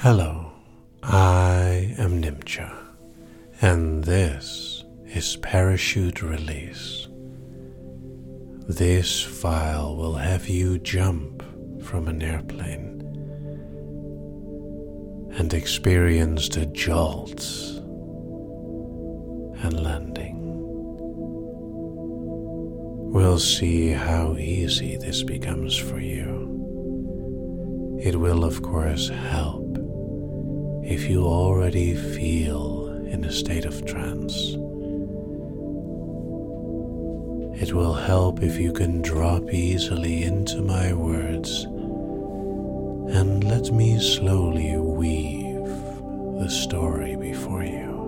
Hello, I am Nimcha, and this is Parachute Release. This file will have you jump from an airplane and experience the jolts and landing. We'll see how easy this becomes for you. It will, of course, help if you already feel in a state of trance. It will help if you can drop easily into my words and let me slowly weave the story before you.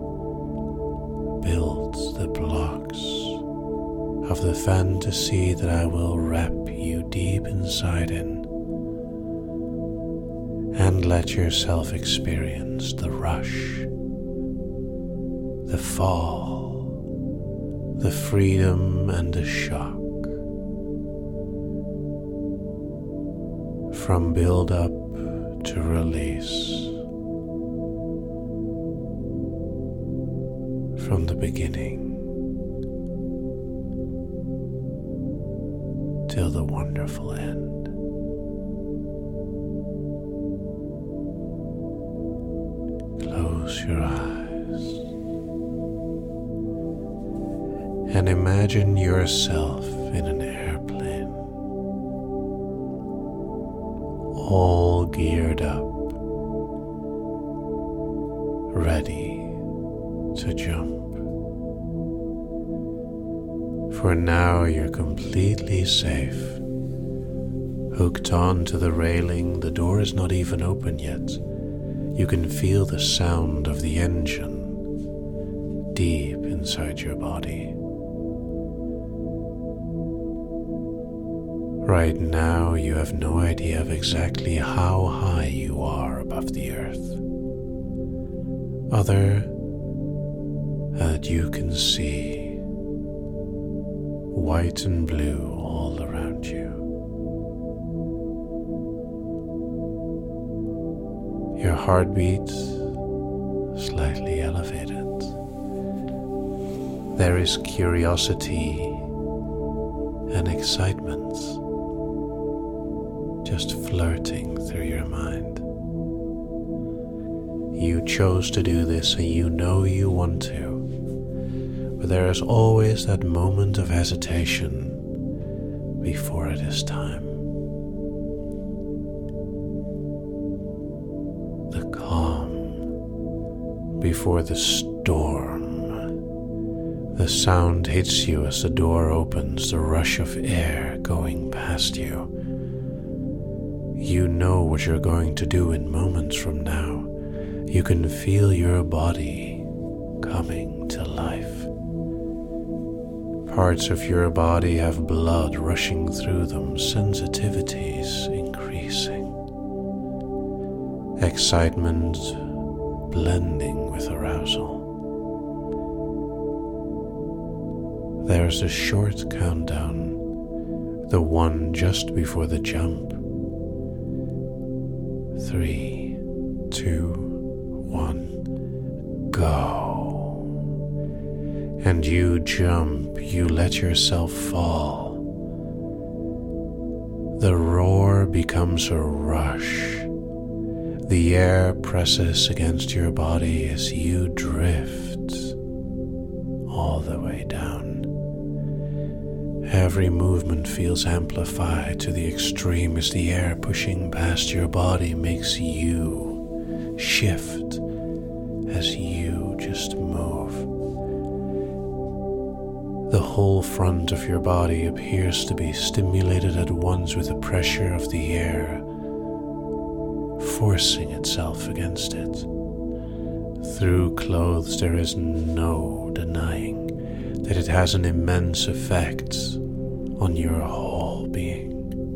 Build the blocks of the fantasy that I will wrap you deep inside in, and let yourself experience the rush, the fall, the freedom and the shock. From build-up to release. From the beginning till the wonderful end. Close your eyes and imagine yourself in an airplane, all geared up, ready to jump. For now you're completely safe, hooked onto the railing. The door is not even open yet. You can feel the sound of the engine deep inside your body. Right now, you have no idea of exactly how high you are above the earth, other than that you can see white and blue all around you. Your heartbeat slightly elevated. There is curiosity and excitement just flirting through your mind. You chose to do this and you know you want to, but there is always that moment of hesitation before it is time. Before the storm. The sound hits you as the door opens, the rush of air going past you. You know what you're going to do in moments from now. You can feel your body coming to life. Parts of your body have blood rushing through them, sensitivities increasing. Excitement blending with arousal. There's a short countdown, the one just before the jump. 3, 2, 1, go. And you jump, you let yourself fall. The roar becomes a rush. The air presses against your body as you drift all the way down. Every movement feels amplified to the extreme as the air pushing past your body makes you shift as you just move. The whole front of your body appears to be stimulated at once with the pressure of the air forcing itself against it. Through clothes, there is no denying that it has an immense effect on your whole being.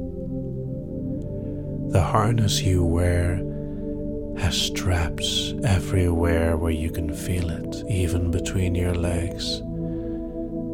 The harness you wear has straps everywhere where you can feel it, even between your legs,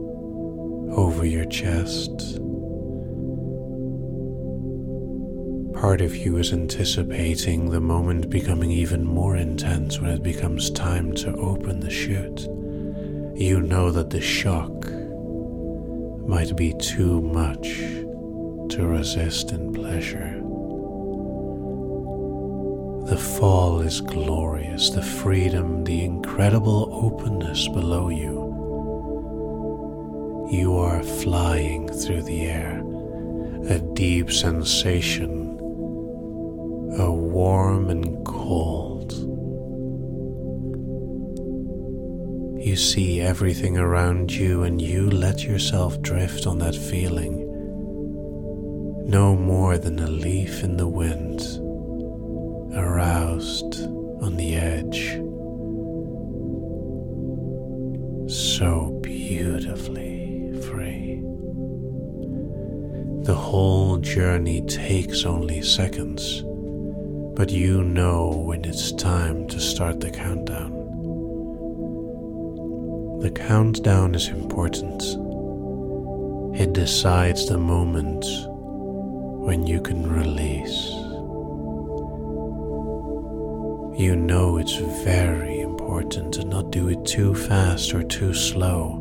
over your chest, Part of you is anticipating the moment becoming even more intense when it becomes time to open the chute. You know that the shock might be too much to resist in pleasure. The fall is glorious, the freedom, the incredible openness below you. You are flying through the air, a deep sensation, a warm and cold. You see everything around you and you let yourself drift on that feeling, no more than a leaf in the wind, aroused on the edge, so beautifully free. The whole journey takes only seconds, but you know when it's time to start the countdown. The countdown is important. It decides the moment when you can release. You know it's very important to not do it too fast or too slow,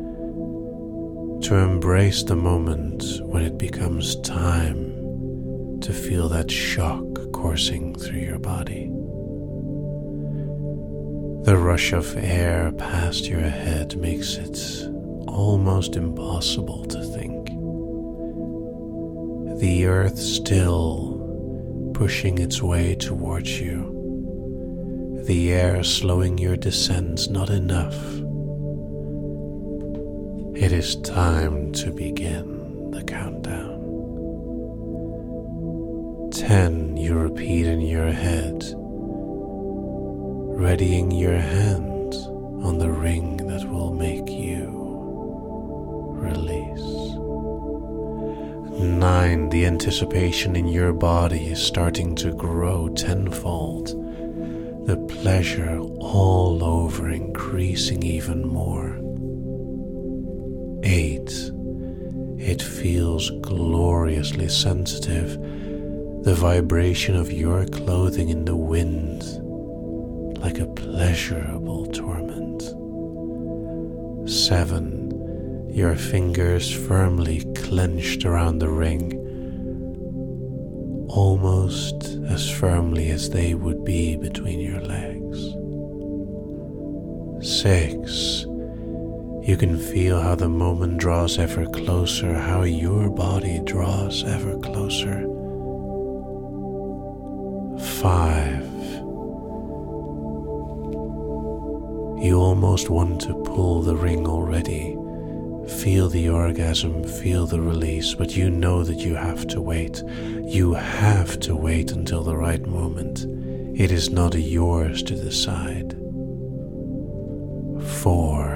to embrace the moment when it becomes time to feel that shock coursing through your body. The rush of air past your head makes it almost impossible to think. The earth still pushing its way towards you. The air slowing your descent not enough. It is time to begin the countdown. 10, you repeat in your head, readying your hand on the ring that will make you release. 9, the anticipation in your body is starting to grow tenfold. The pleasure all over increasing even more. 8, it feels gloriously sensitive, the vibration of your clothing in the wind, like a pleasurable torment. 7, your fingers firmly clenched around the ring, almost as firmly as they would be between your legs. 6, you can feel how the moment draws ever closer, how your body draws ever closer. 5, you almost want to pull the ring already. Feel the orgasm, feel the release, but you know that you have to wait. You have to wait until the right moment. It is not yours to decide. 4,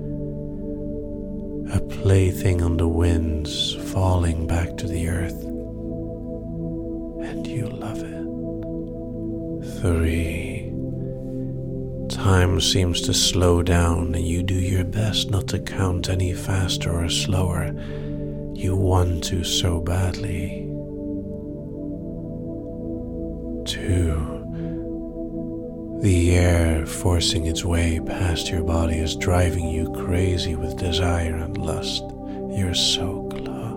a plaything on the winds falling back to the earth, and you love it. 3, time seems to slow down and you do your best not to count any faster or slower. You want to so badly. 2, the air forcing its way past your body is driving you crazy with desire and lust. You're so close.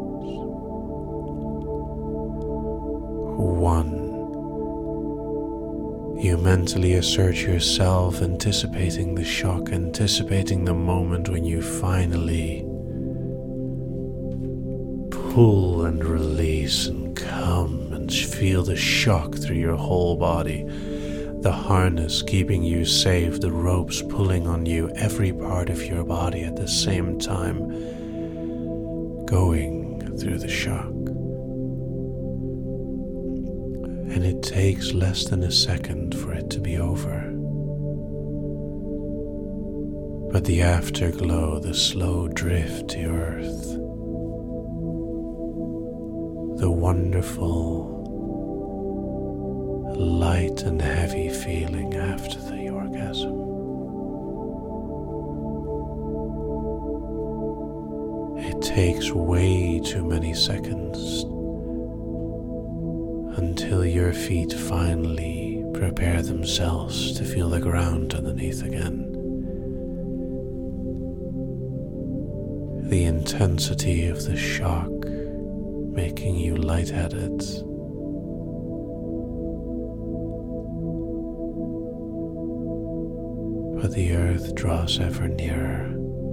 1, you mentally assert yourself, anticipating the shock, anticipating the moment when you finally pull and release and come and feel the shock through your whole body. The harness keeping you safe, the ropes pulling on you, every part of your body at the same time, going through the shock. And it takes less than a second for it to be over. But the afterglow, the slow drift to earth, the wonderful light and heavy feeling after the orgasm. It takes way too many seconds until your feet finally prepare themselves to feel the ground underneath again. The intensity of the shock making you lightheaded. But the earth draws ever nearer,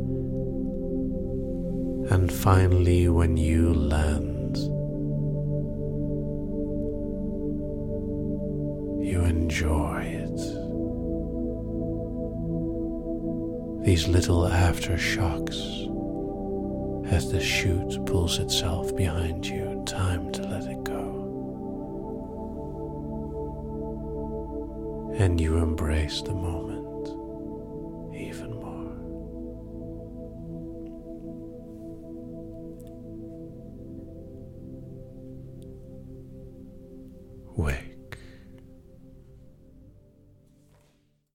and finally when you land, you enjoy it. These little aftershocks as the chute pulls itself behind you, time to let it go. And you embrace the moment.